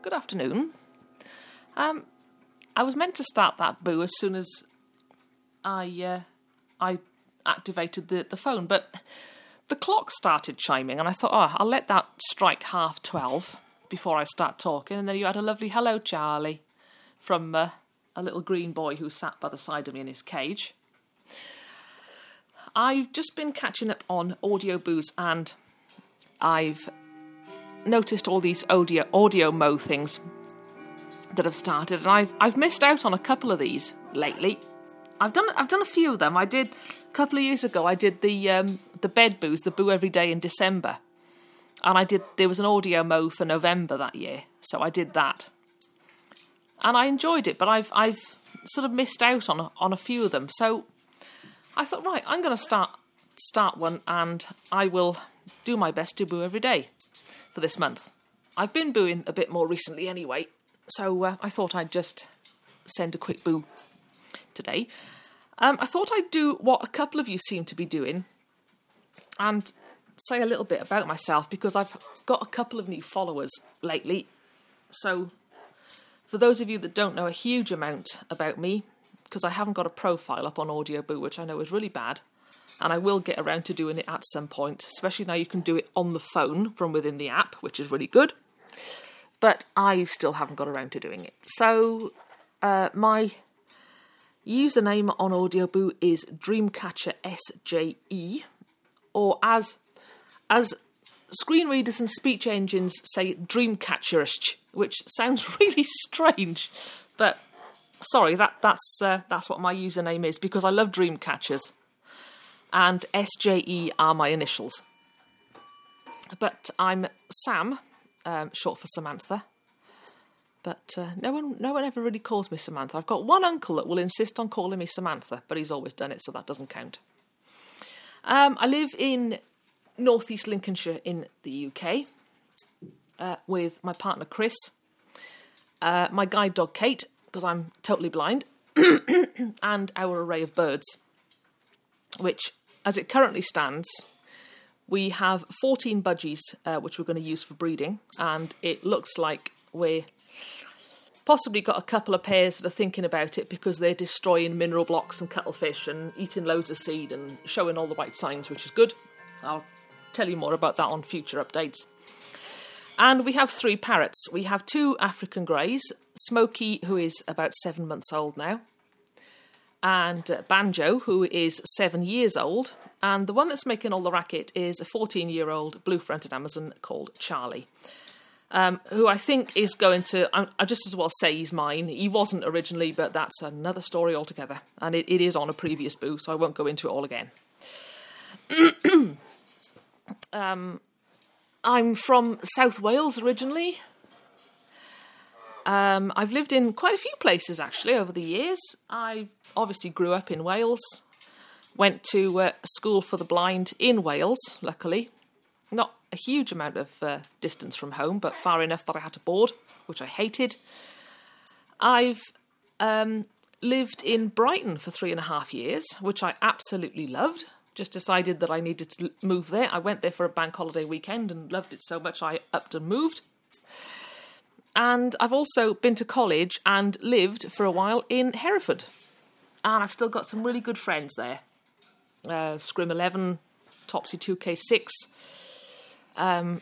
Good afternoon. I was meant to start that boo as soon as I activated the phone, but the clock started chiming, and I thought, I'll let that strike 12:30 before I start talking. And then you had a lovely "Hello, Charlie" from a little green boy who sat by the side of me in his cage. I've just been catching up on audio boos, and I've noticed all these audio mo things that have started, and I've missed out on a couple of these lately. I've done a few of them. I did a couple of years ago. I did the bed boos, the boo every day in December, and there was an audio mo for November that year, so I did that, and I enjoyed it. But I've sort of missed out on a few of them, so I thought, right, I'm going to start one, and I will do my best to boo every day for this month. I've been booing a bit more recently anyway, so I thought I'd just send a quick boo today. I thought I'd do what a couple of you seem to be doing and say a little bit about myself, because I've got a couple of new followers lately. So for those of you that don't know a huge amount about me, because I haven't got a profile up on Audio Boo, which I know is really bad, and I will get around to doing it at some point, especially now you can do it on the phone from within the app, which is really good. But I still haven't got around to doing it. So my username on Audio Boo is Dreamcatcher SJE, or as screen readers and speech engines say, Dreamcatcherish, which sounds really strange. But sorry, that's what my username is, because I love Dreamcatchers. And SJE are my initials. But I'm Sam, short for Samantha. But no one ever really calls me Samantha. I've got one uncle that will insist on calling me Samantha, but he's always done it, so that doesn't count. I live in North East Lincolnshire in the UK with my partner Chris, my guide dog Kate, because I'm totally blind, and our array of birds, which, as it currently stands, we have 14 budgies, which we're going to use for breeding, and it looks like we're possibly got a couple of pairs that are thinking about it, because they're destroying mineral blocks and cuttlefish and eating loads of seed and showing all the right signs, which is good. I'll tell you more about that on future updates. And we have 3 parrots. We have 2 African greys, Smokey, who is about 7 months old now, and Banjo, who is 7 years old, and the one that's making all the racket is a 14-year-old blue-fronted Amazon called Charlie, who I think is going to, I just as well say he's mine. He wasn't originally, but that's another story altogether, and it is on a previous boo, so I won't go into it all again. I'm from South Wales originally. I've lived in quite a few places, actually, over the years. I obviously grew up in Wales, went to school for the blind in Wales, luckily. Not a huge amount of distance from home, but far enough that I had to board, which I hated. I've lived in Brighton for 3.5 years, which I absolutely loved. Just decided that I needed to move there. I went there for a bank holiday weekend and loved it so much I upped and moved. And I've also been to college and lived for a while in Hereford. And I've still got some really good friends there. Scrim 11, Topsy 2K6, and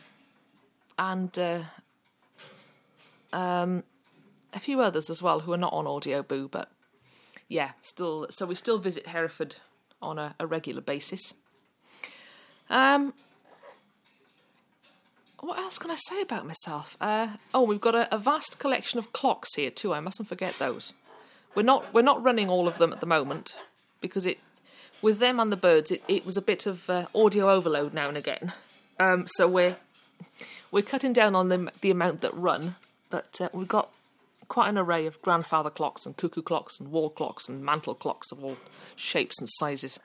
a few others as well who are not on Audio Boo, but yeah, so we still visit Hereford on a regular basis. What else can I say about myself? We've got a vast collection of clocks here too. I mustn't forget those. We're not running all of them at the moment, because with them and the birds it was a bit of audio overload now and again. So we're cutting down on the amount that run, but we've got quite an array of grandfather clocks and cuckoo clocks and wall clocks and mantle clocks of all shapes and sizes.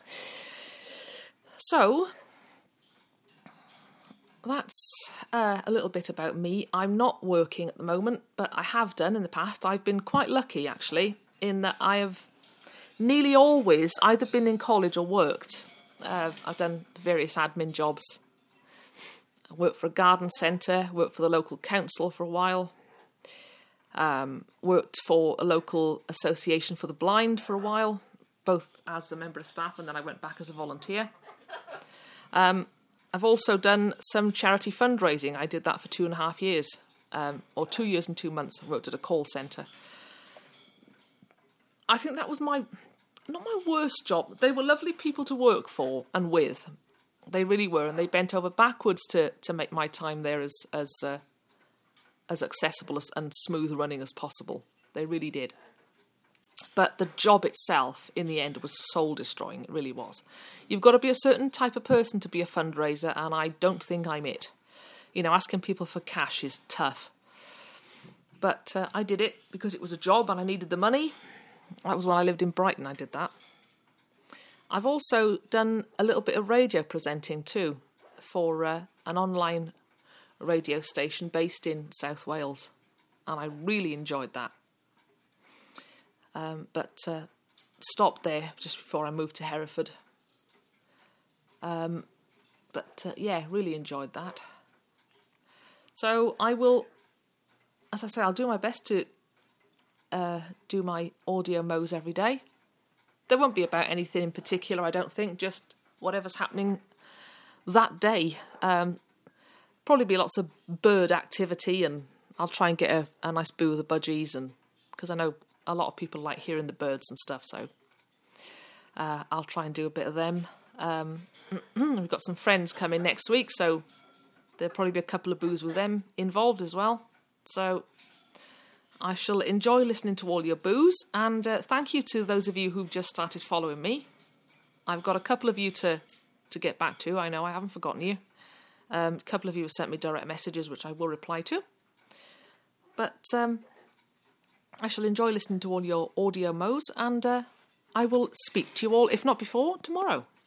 So that's a little bit about me. I'm not working at the moment, but I have done in the past. I've been quite lucky, actually, in that I have nearly always either been in college or worked. I've done various admin jobs. I worked for a garden centre, worked for the local council for a while. Worked for a local association for the blind for a while, both as a member of staff and then I went back as a volunteer. I've also done some charity fundraising. I did that for 2.5 years, or 2 years and 2 months. I worked at a call centre. I think that was not my worst job. They were lovely people to work for and with. They really were, and they bent over backwards to make my time there as accessible and smooth running as possible. They really did. But the job itself, in the end, was soul-destroying. It really was. You've got to be a certain type of person to be a fundraiser, and I don't think I'm it. Asking people for cash is tough. But I did it because it was a job and I needed the money. That was when I lived in Brighton, I did that. I've also done a little bit of radio presenting too for an online radio station based in South Wales. And I really enjoyed that. But stopped there just before I moved to Hereford. Really enjoyed that. So I will, as I say, I'll do my best to do my audio mows every day. There won't be about anything in particular, I don't think, just whatever's happening that day. Probably be lots of bird activity, and I'll try and get a nice boo of the budgies, and because I know a lot of people like hearing the birds and stuff, so I'll try and do a bit of them. We've got some friends coming next week, so there'll probably be a couple of boos with them involved as well. So I shall enjoy listening to all your boos, and thank you to those of you who've just started following me. I've got a couple of you to get back to. I know I haven't forgotten you. A couple of you have sent me direct messages, which I will reply to. But I shall enjoy listening to all your audio mows, and I will speak to you all, if not before, tomorrow.